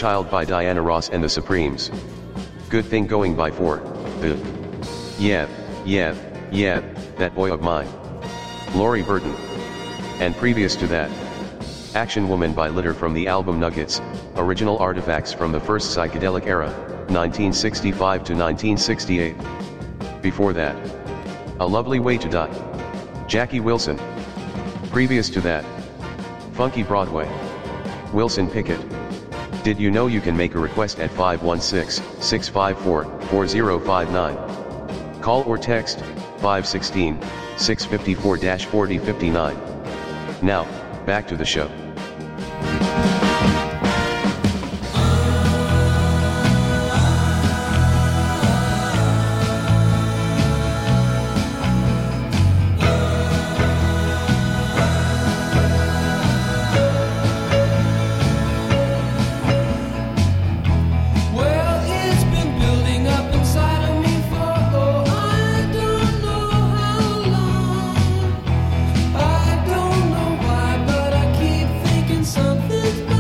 Child by Diana Ross and the Supremes. Good thing going by 4, the yeah, that boy of mine. Laurie Burton. And previous to that, Action Woman by Litter from the album Nuggets, original artifacts from the first psychedelic era, 1965 to 1968. Before that, A Lovely Way to Die, Jackie Wilson. Previous to that, Funky Broadway, Wilson Pickett. Did you know you can make a request at 516-654-4059? Call or text 516-654-4059. Now, back to the show. Something's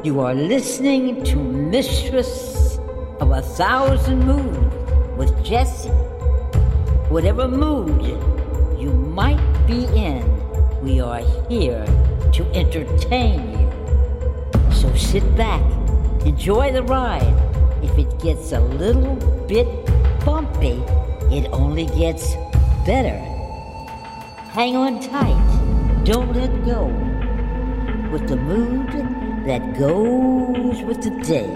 You are listening to Mistress of 1,000 Moods with Jessie. Whatever mood you might be in, we are here to entertain you. So sit back, enjoy the ride. If it gets a little bit bumpy, it only gets better. Hang on tight, don't let go, with the mood that goes with the day.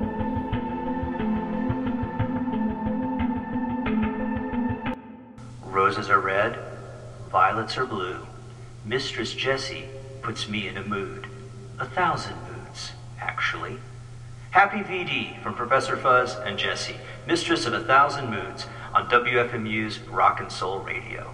Roses are red, violets are blue. Mistress Jessie puts me in a mood. 1,000 moods, actually. Happy VD from Professor Fuzz and Jessie, Mistress of 1,000 Moods on WFMU's Rock and Soul Radio.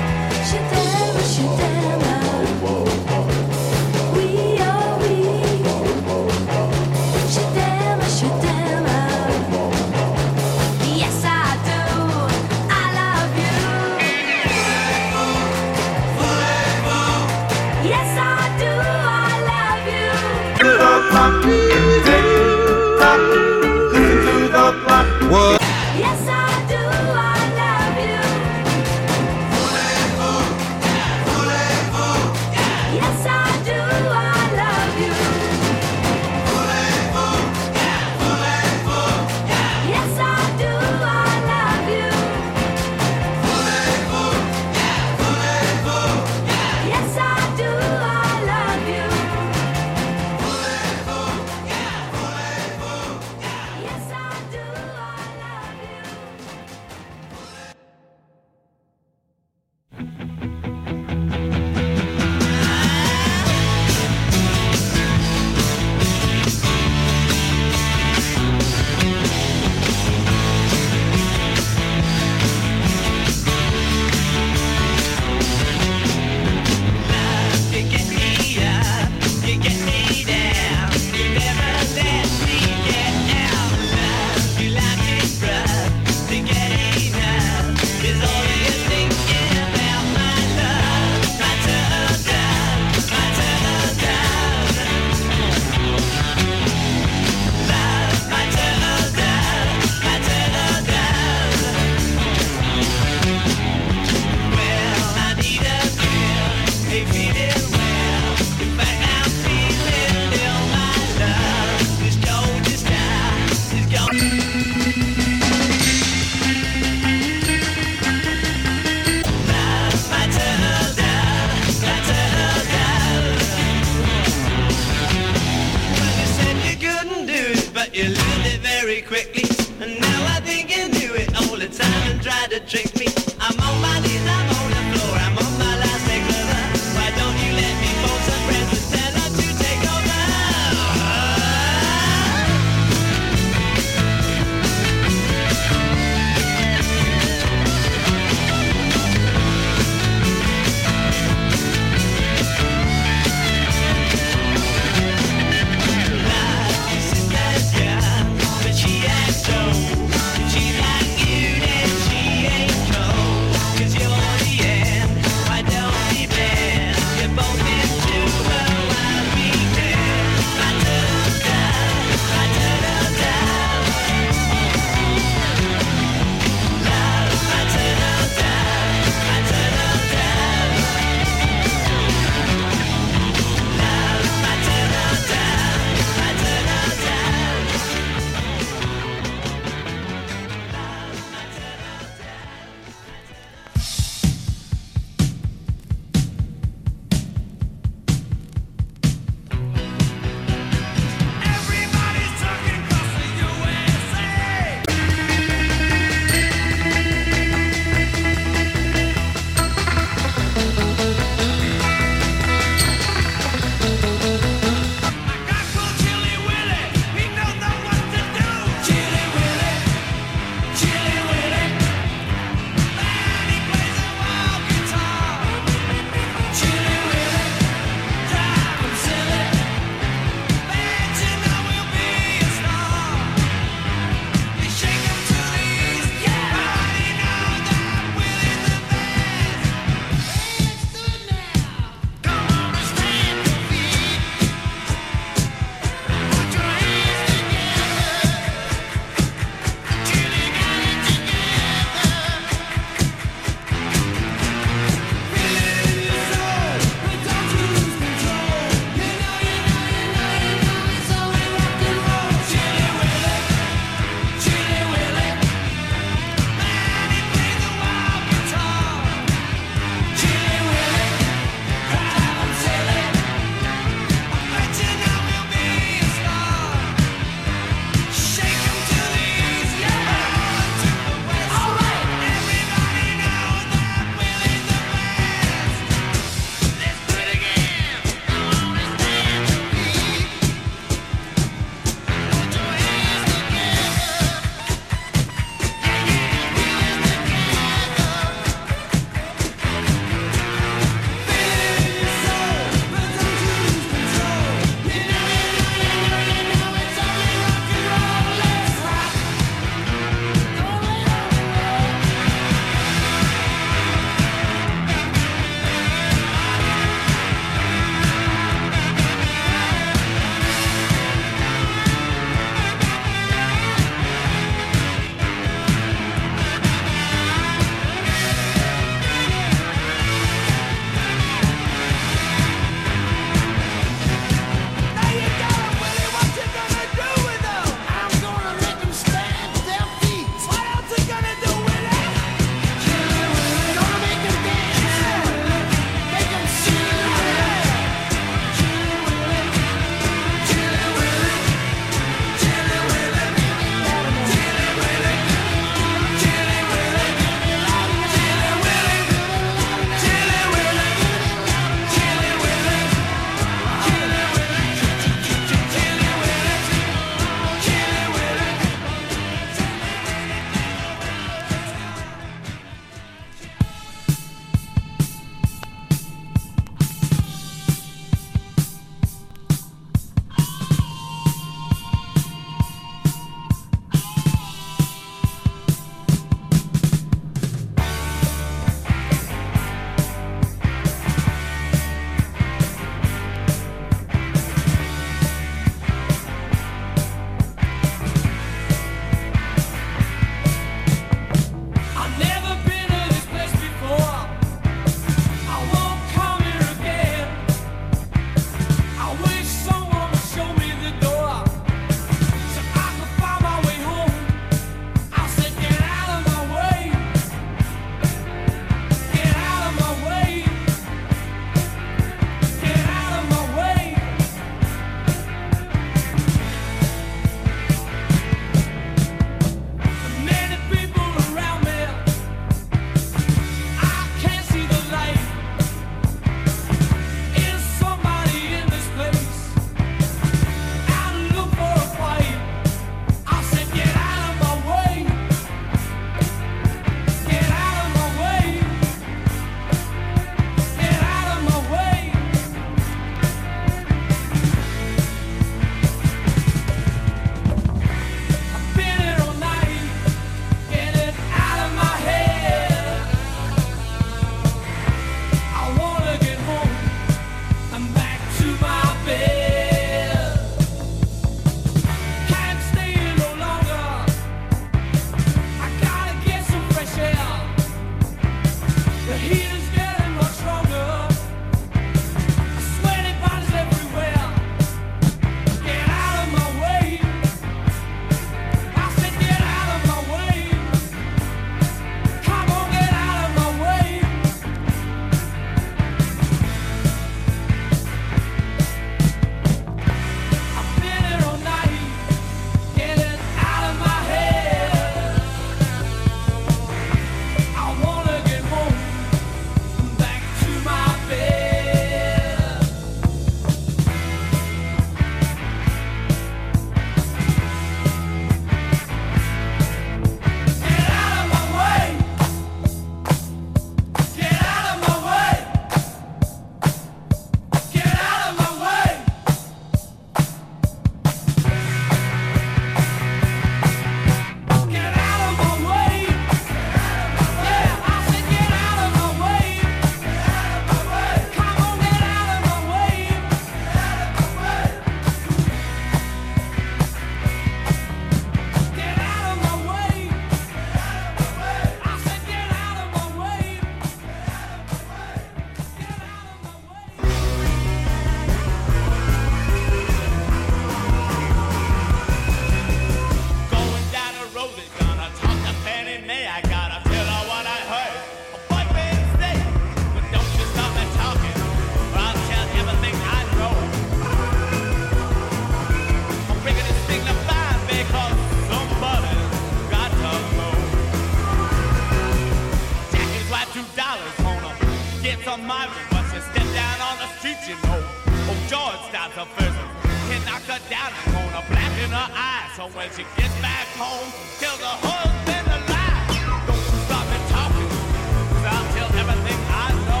George stops her first. Can knock her down, I'm gonna blacken her eyes. So when she gets back home, tell the husband a lie. Don't you stop me talking, 'cause I'll tell everything I know.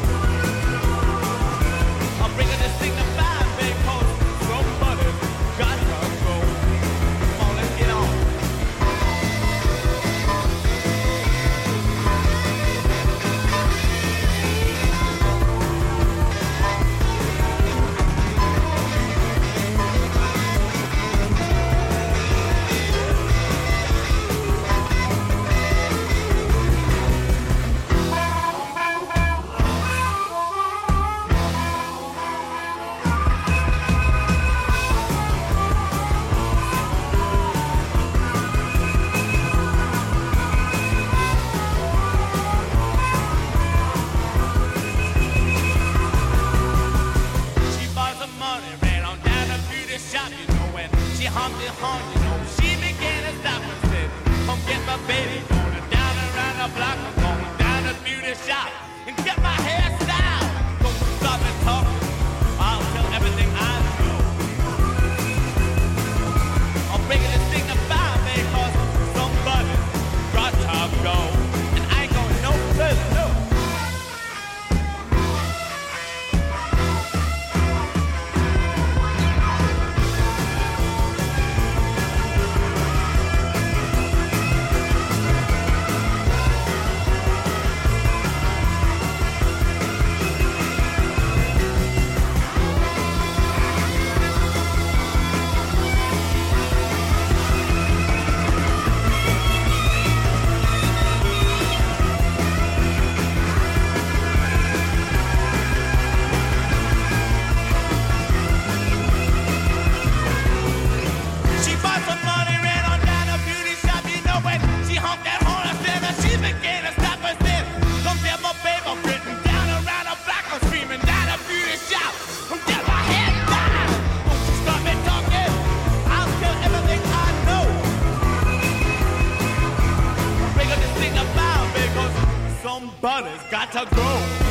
I'm bringing this thing to five because somebody's got to go. Come on, let's get on. Somebody's got to go.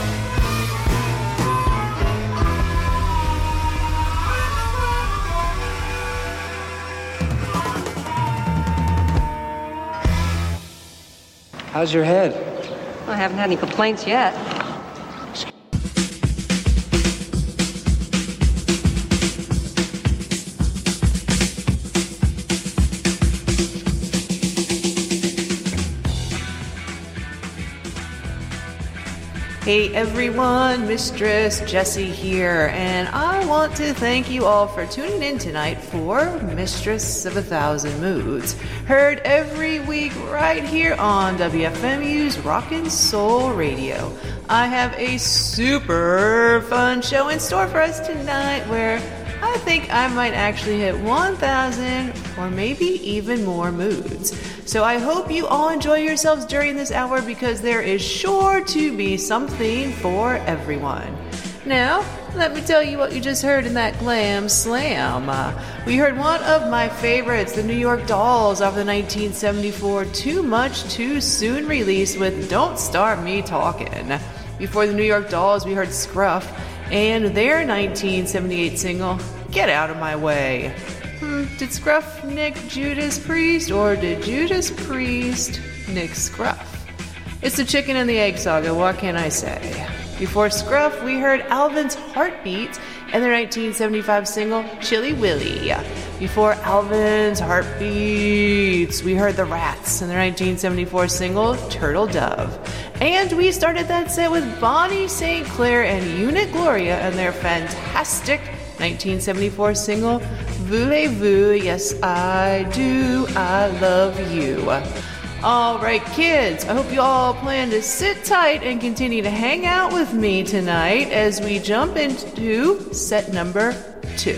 How's your head? I haven't had any complaints yet. Hey everyone, Mistress Jessie here, and I want to thank you all for tuning in tonight for Mistress of 1,000 Moods, heard every week right here on WFMU's Rockin' Soul Radio. I have a super fun show in store for us tonight where I think I might actually hit 1,000 or maybe even more moods. So I hope you all enjoy yourselves during this hour because there is sure to be something for everyone. Now, let me tell you what you just heard in that glam slam. We heard one of my favorites, the New York Dolls, off the 1974 Too Much Too Soon release with Don't Start Me Talkin'. Before the New York Dolls, we heard Scruff and their 1978 single, Get Out of My Way. Did Scruff nick Judas Priest, or did Judas Priest nick Scruff? It's the chicken and the egg saga, what can I say? Before Scruff, we heard Alvin's Heartbeat and their 1975 single, Chilly Willy. Before Alvin's Heartbeats, we heard The Rats and their 1974 single, Turtle Dove. And we started that set with Bonnie St. Clair and Unit Gloria and their fantastic 1974 single, Voulez-vous, yes I do, I love you. Alright kids, I hope you all plan to sit tight and continue to hang out with me tonight as we jump into set number 2.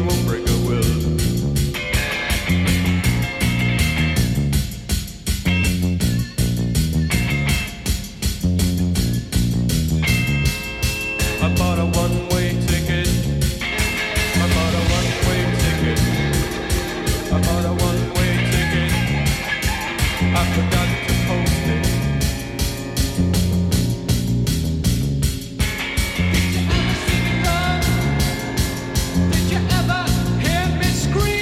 won't break a will. I bought a one-way ticket. I bought a one-way ticket. I bought a one-way ticket. I forgot to post it. Did you ever see me run? Did you ever hear me scream?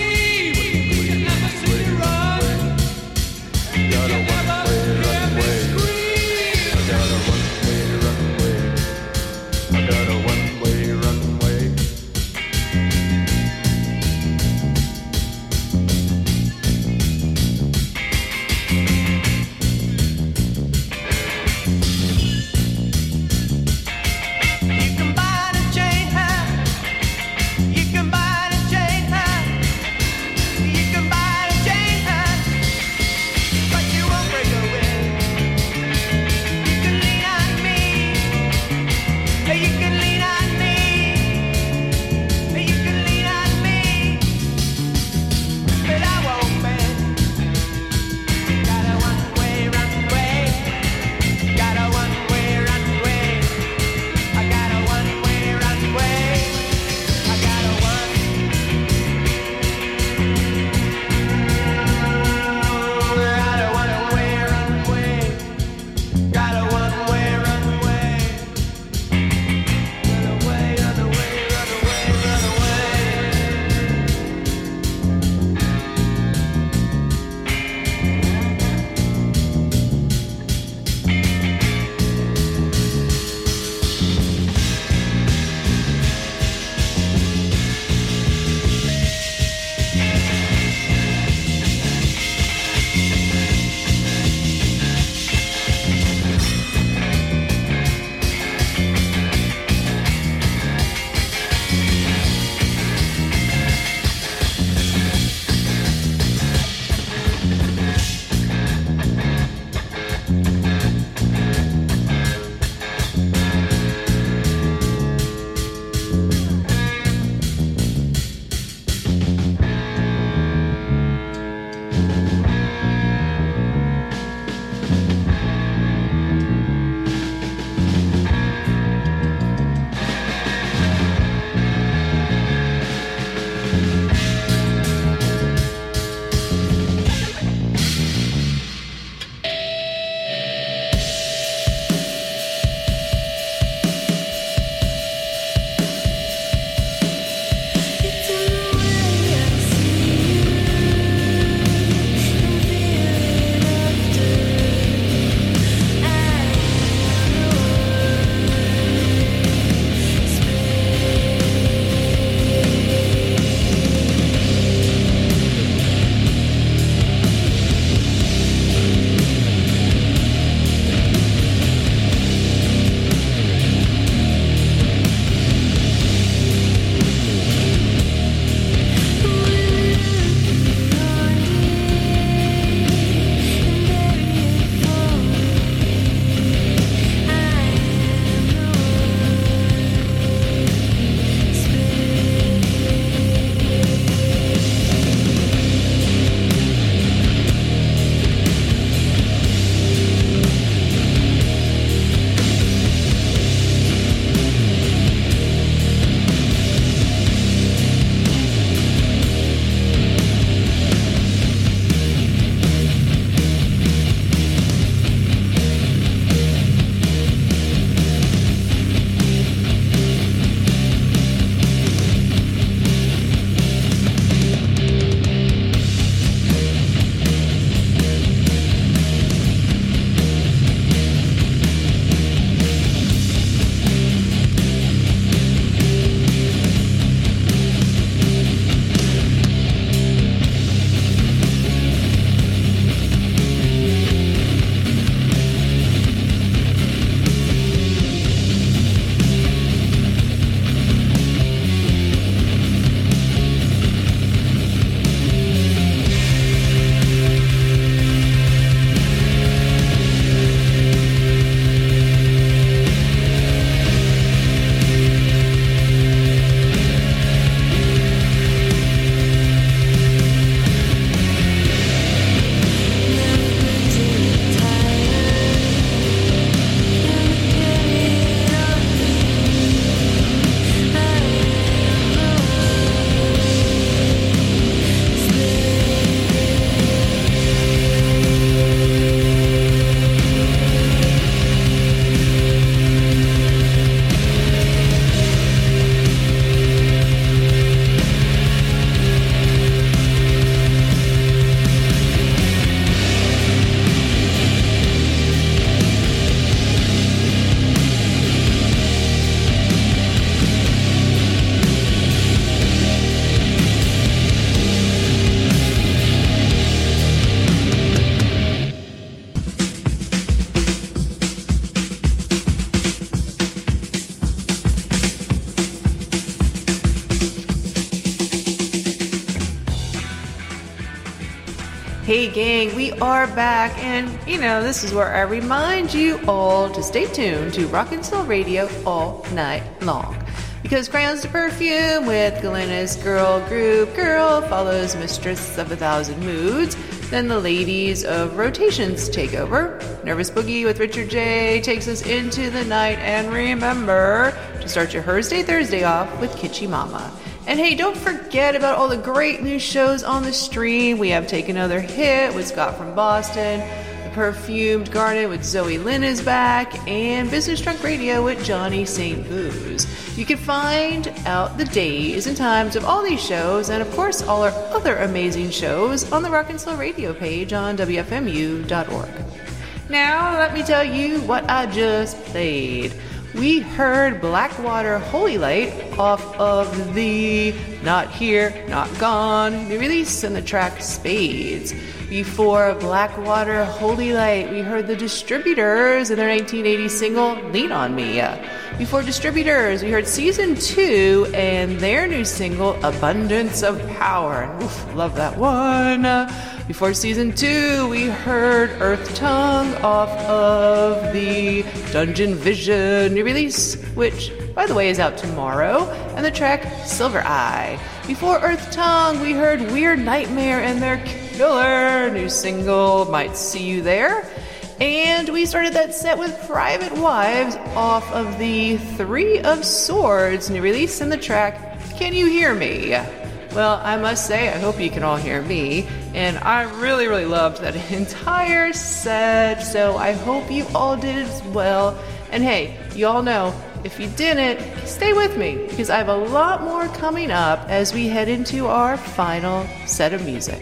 Hey gang, we are back, and this is where I remind you all to stay tuned to Rockin' Soul Radio all night long. Because Crayons to Perfume with Galena's girl group Girl follows Mistress of 1,000 Moods. Then the ladies of Rotations take over. Nervous Boogie with Richard J takes us into the night. And remember to start your Thursday off with Kitschy Mama. And hey, don't forget about all the great new shows on the stream. We have Take Another Hit with Scott from Boston, The Perfumed Garden with Zoe Lynn is back, and Business Drunk Radio with Johnny St. Booze. You can find out the days and times of all these shows, and of course all our other amazing shows on the Rockin' Soul Radio page on WFMU.org. Now, let me tell you what I just played. We heard Blackwater Holy Light off of the Not Here, Not Gone new release and the track Spades. Before Blackwater Holy Light, we heard the Distributors and their 1980 single Lean On Me. Before Distributors, we heard Season 2 and their new single Abundance of Power. And oof, love that one. Before Season 2, we heard Earth Tongue off of the Dungeon Vision new release, which, by the way, is out tomorrow, and the track Silver Eye. Before Earth Tongue, we heard Weird Nightmare and their killer new single Might See You There. And we started that set with Private Wives off of the Three of Swords new release and the track Can You Hear Me? Well, I must say, I hope you can all hear me, and I really, really loved that entire set, so I hope you all did as well. And hey, you all know, if you didn't, stay with me, because I have a lot more coming up as we head into our final set of music.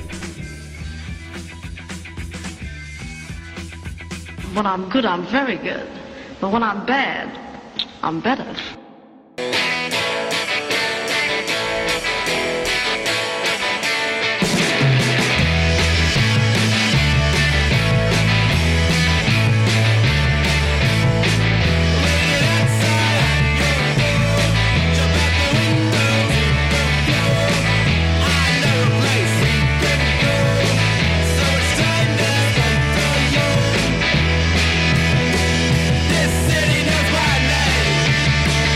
When I'm good, I'm very good. But when I'm bad, I'm better. This city knows my name.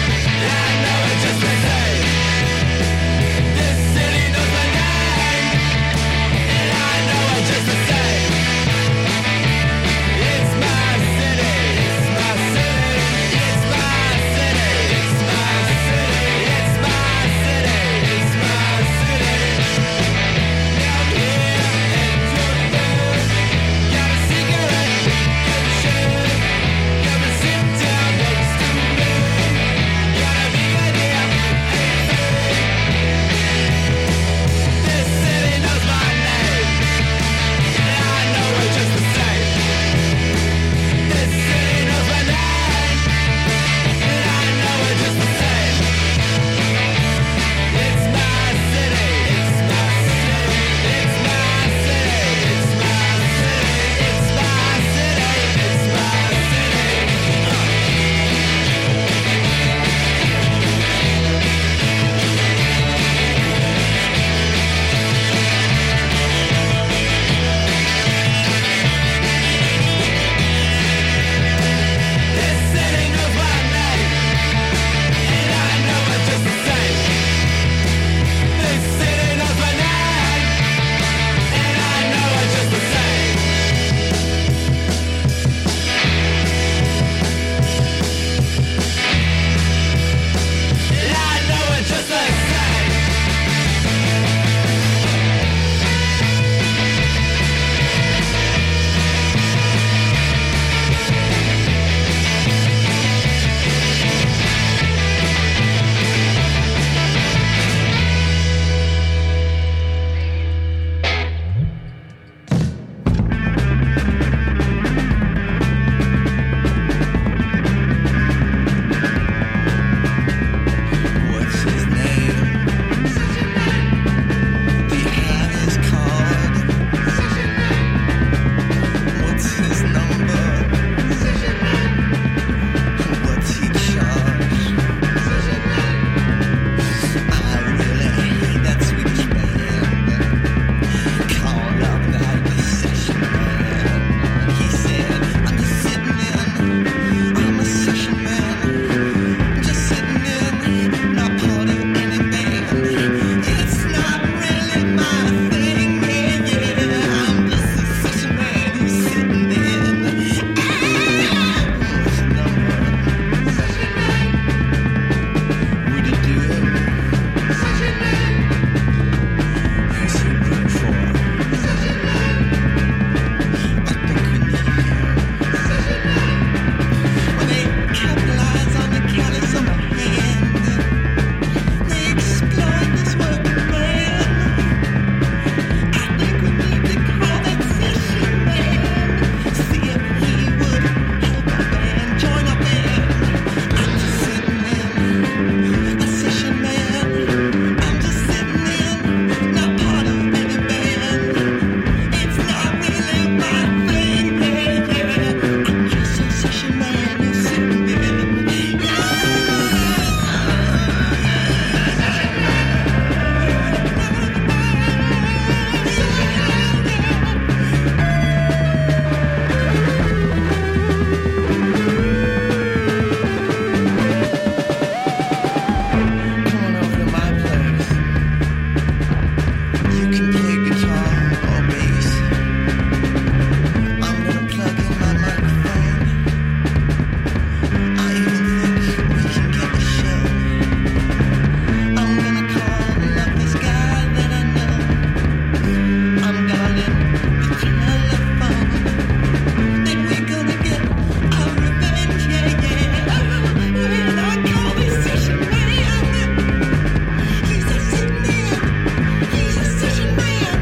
He's a sitting man.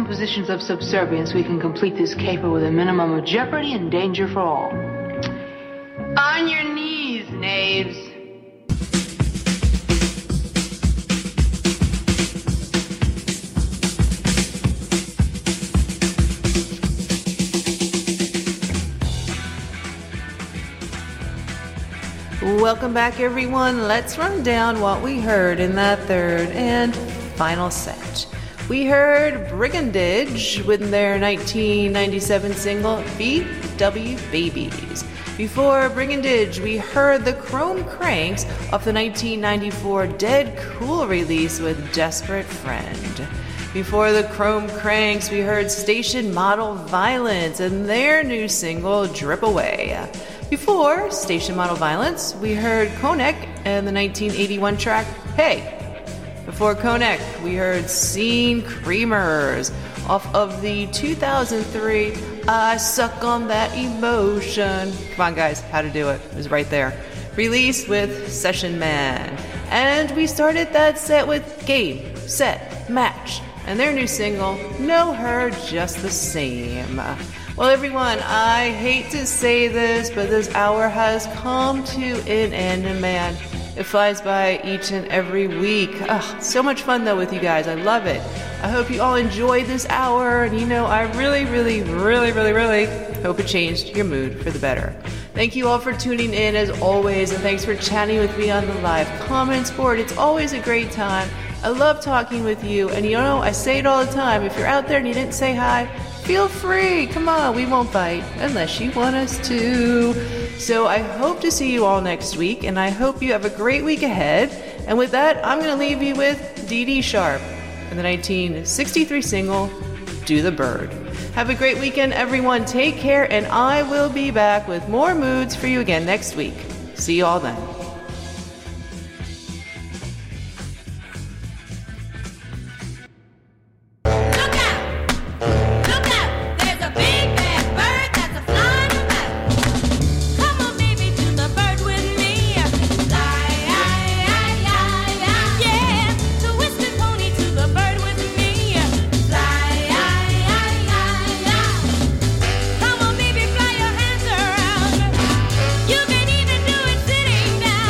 positions of subservience, we can complete this caper with a minimum of jeopardy and danger for all. On your knees, knaves. Welcome back, everyone. Let's run down what we heard in that third and final set. We heard Brigandage with their 1997 single, BW Babies. Before Brigandage, we heard the Chrome Cranks off the 1994 Dead Cool release with Desperate Friend. Before the Chrome Cranks, we heard Station Model Violence and their new single, Drip Away. Before Station Model Violence, we heard Konek and the 1981 track, Hey. Before Konek, we heard Scene Creamers off of the 2003 I Suck on That Emotion. Come on, guys, how to do it. It was right there. Released with Session Man. And we started that set with Game, Set, Match, and their new single, Know Her Just the Same. Well, everyone, I hate to say this, but this hour has come to an end, and man, it flies by each and every week. So much fun, though, with you guys. I love it. I hope you all enjoyed this hour, and I really hope it changed your mood for the better. Thank you all for tuning in, as always, and thanks for chatting with me on the live comments board. It's always a great time. I love talking with you, and I say it all the time. If you're out there and you didn't say hi, feel free. Come on, we won't bite unless you want us to. So I hope to see you all next week, and I hope you have a great week ahead. And with that, I'm going to leave you with Dee Dee Sharp and the 1963 single, Do the Bird. Have a great weekend, everyone. Take care, and I will be back with more moods for you again next week. See you all then. You can even do it sitting down.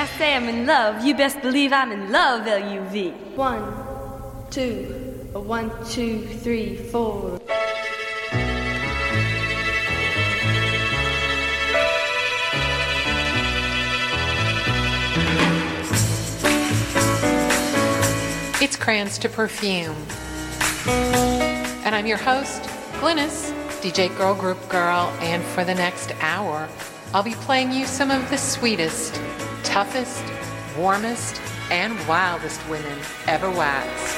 say I'm in love, you best believe I'm in love, L-U-V. 1, 2, 1, 2, 3, 4. It's Crayons to Perfume. And I'm your host, Glynis, DJ Girl Group Girl, and for the next hour, I'll be playing you some of the sweetest, toughest, warmest, and wildest women ever waxed.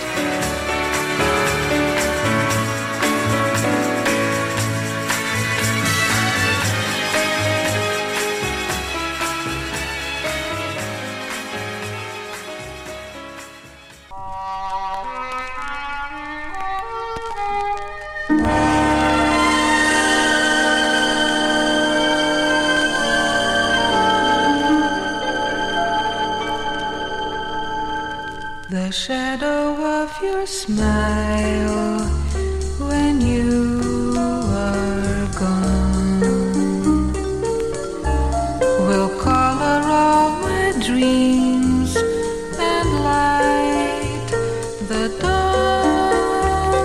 The shadow of your smile when you are gone will color all my dreams and light the dawn.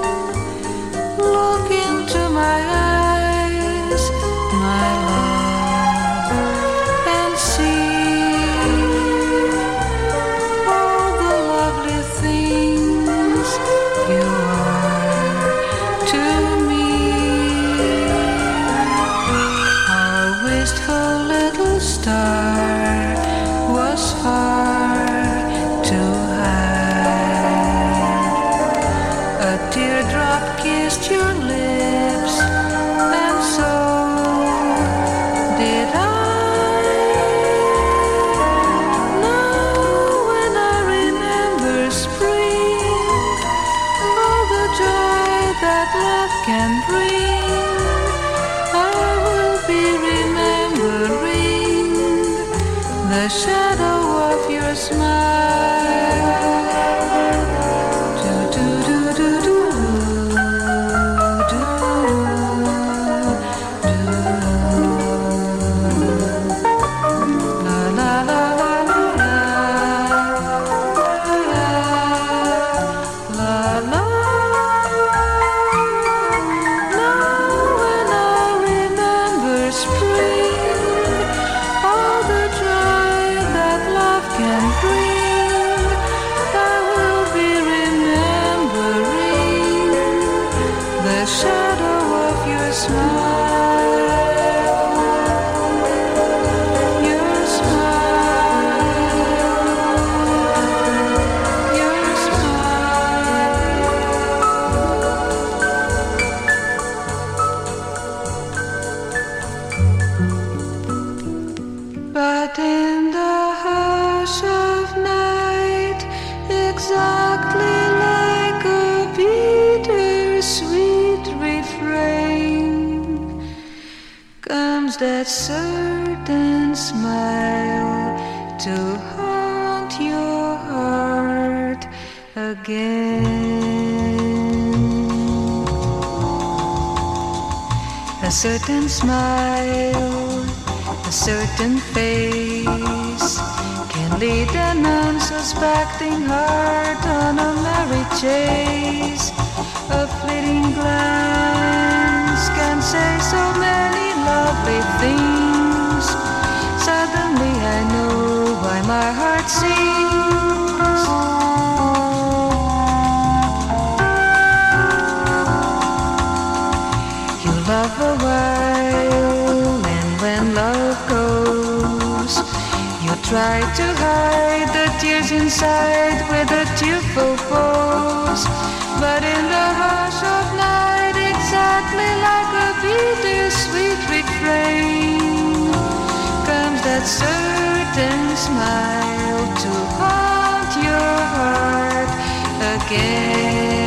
Look into my eyes, my love, and see you are to me. Our wistful little star was far too high. A teardrop kissed your lips, and so did I. Now when I remember spring, that love can bring, I will be remembering the shadow of your smile. Do do do do do do do. La la la la la la la. But in the hush of night, exactly like a bittersweet refrain, comes that certain smile to haunt your heart again. A certain smile, a certain face can lead an unsuspecting heart on a merry chase. A fleeting glance can say so many lovely things. Suddenly I know why my heart sings. You love a while, and when love goes, you try to hide the tears inside with a tearful pose. But in the hush of night, exactly like a bittersweet refrain, comes that certain smile to haunt your heart again.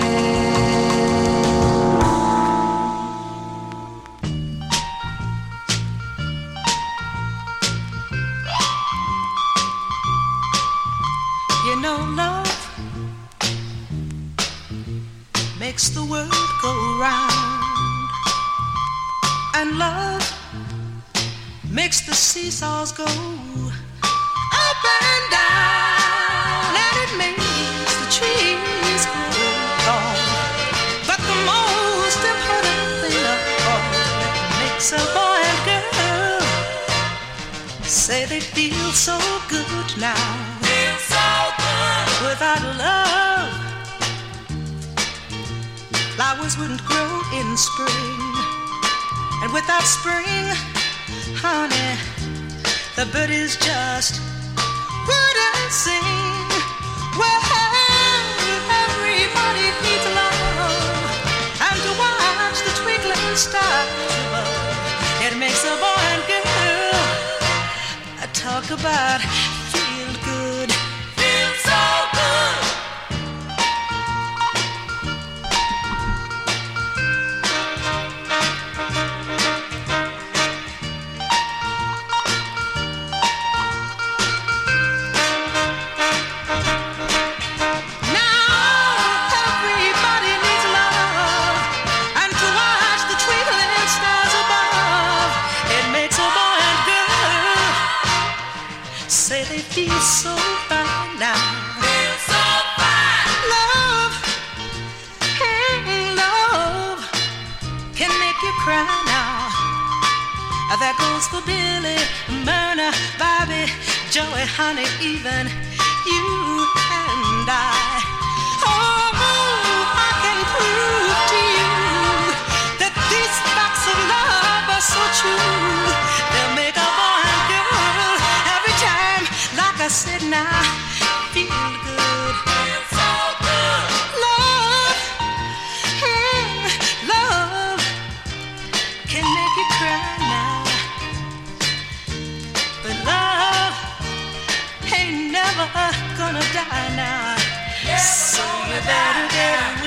You know, love makes the world go round, and love makes the seesaws go up and down, and it makes the trees grow tall. But the most important thing of all that makes a boy and girl say they feel so good now. Feel so good. Without love, flowers wouldn't grow in spring, and without spring, honey, the birdies just wouldn't sing. Well, everybody needs love, and to watch the twinkling stars above, it makes a boy and girl talk about feel good. Feel so good. Feel so fine now. Feel so fine. Love, love can make you cry now. That goes for Billy, Myrna, Bobby, Joey, honey, even you and I. Oh, I can prove to you that these facts of love are so true. They'll make a boy and girl every time. Like I said now, feel good. Feel so good. Love, love can make you cry now. But love ain't never gonna die now. So you better get